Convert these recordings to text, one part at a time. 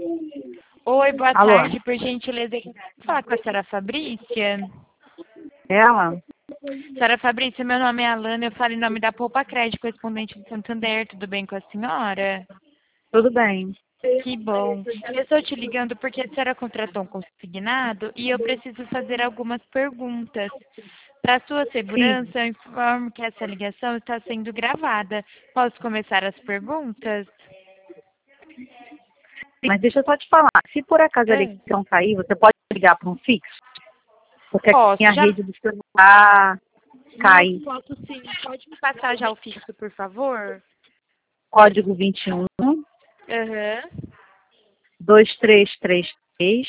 Oi, boa Alô? tarde, por gentileza. Eu queria falar com a senhora Fabrícia. Ela? Senhora Fabrícia, meu nome é Alana, eu falo em nome da Poupa Crédito, correspondente de Santander. Tudo bem com a senhora? Tudo bem. Que bom. Eu estou te ligando porque a senhora contratou um consignado e eu preciso fazer algumas perguntas. Para sua Sim, segurança, eu informo que essa ligação está sendo gravada. Posso começar as perguntas? mas deixa eu só te falar. Se por acaso a Ah, ligação cair, você pode ligar para um fixo? Porque aqui posso. a rede do celular Não, cai. posso sim. Pode me passar já o fixo, por favor? Código 21 Aham. 2333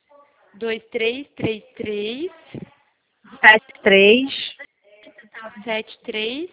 2333 73 73.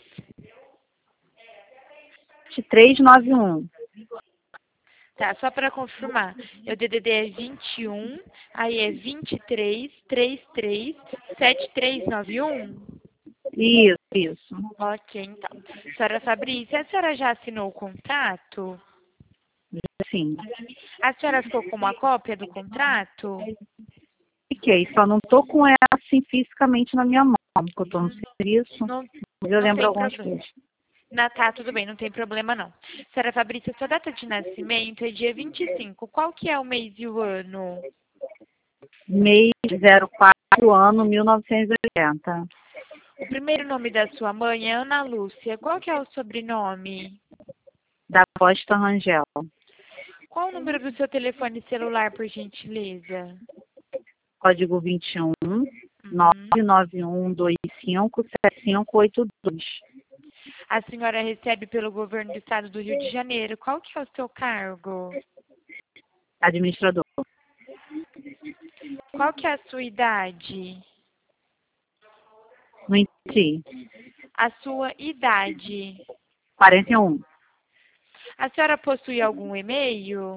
7391. Tá, só para confirmar. O DDD é 21, aí é 2333 7391. Isso. Ok, então. Senhora Fabrícia, a senhora já assinou o contrato? Sim. A senhora ficou com uma cópia do contrato? Fiquei, só não tô com ela assim fisicamente na minha mão, porque eu tô no serviço, Não, mas eu não lembro tem algumas problema. coisas. Tá, tudo bem, não tem problema não. Senhora Fabrícia, sua data de nascimento é dia 25. Qual que é o mês e o ano? Mês 04, ano 1980. O primeiro nome da sua mãe é Ana Lúcia. Qual que é o sobrenome? Da Costa Rangel. Qual o número do seu telefone celular, por gentileza? Código 21 Uhum. 991257582. A senhora recebe pelo governo do estado do Rio de Janeiro. Qual que é o seu cargo? Administrador. Qual que é a sua idade? Não entendi. A sua idade. 41. A senhora possui algum e-mail?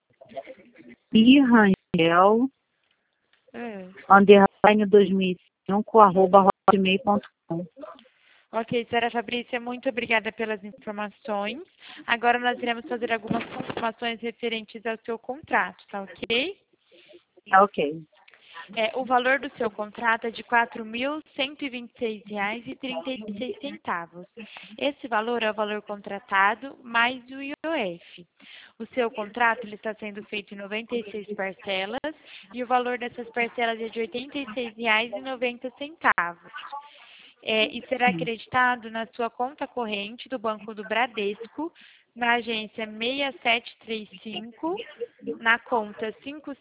E Rangel, Ah. underline 2005, arroba hotmail.com. Ok, senhora Fabrícia, muito obrigada pelas informações. Agora nós iremos fazer algumas confirmações referentes ao seu contrato, tá ok? Tá ok. O valor do seu contrato é de R$ 4.126,36. Esse valor é o valor contratado mais o IOF. O seu contrato ele está sendo feito em 96 parcelas e o valor dessas parcelas é de R$ 86,90. E será Sim. acreditado na sua conta corrente do Banco do Bradesco, na agência 6735, na conta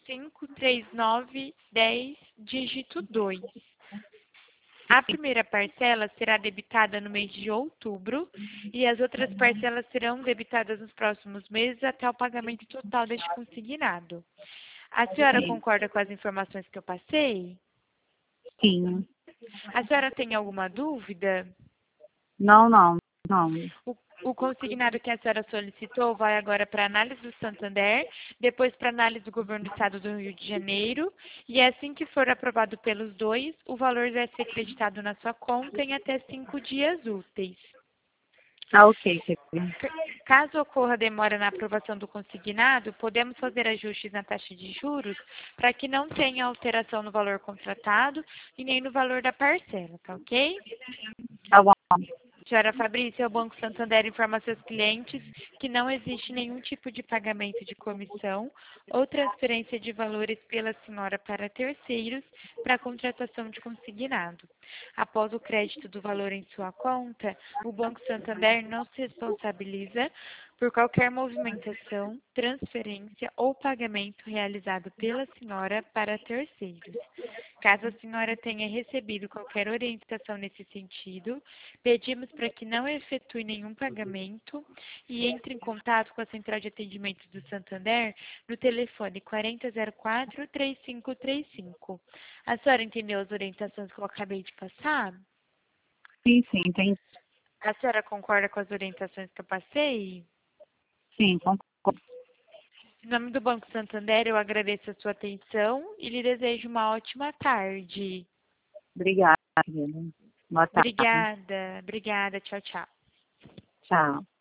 553910, dígito 2. A primeira parcela será debitada no mês de outubro e as outras parcelas serão debitadas nos próximos meses até o pagamento total deste consignado. A senhora Sim. concorda com as informações que eu passei? Sim. A senhora tem alguma dúvida? Não, não, não. O consignado que a senhora solicitou vai agora para análise do Santander, depois para análise do governo do estado do Rio de Janeiro, e assim que for aprovado pelos dois, o valor vai ser creditado na sua conta em até 5 dias úteis. Tá ok, querida. Caso ocorra demora na aprovação do consignado, podemos fazer ajustes na taxa de juros para que não tenha alteração no valor contratado e nem no valor da parcela, tá ok? Tá bom. Senhora Fabrícia, o Banco Santander informa a seus clientes que não existe nenhum tipo de pagamento de comissão ou transferência de valores pela senhora para terceiros para a contratação de consignado. Após o crédito do valor em sua conta, o Banco Santander não se responsabiliza por qualquer movimentação, transferência ou pagamento realizado pela senhora para terceiros. Caso a senhora tenha recebido qualquer orientação nesse sentido, pedimos para que não efetue nenhum pagamento e entre em contato com a Central de Atendimento do Santander no telefone 4004-3535. A senhora entendeu as orientações que eu acabei de passar? Sim, sim, tem. A senhora concorda com as orientações que eu passei? Sim, concordo. Em nome do Banco Santander, eu agradeço a sua atenção e lhe desejo uma ótima tarde. Obrigada, querida. Boa tarde. Obrigada, obrigada, tchau, tchau. Tchau.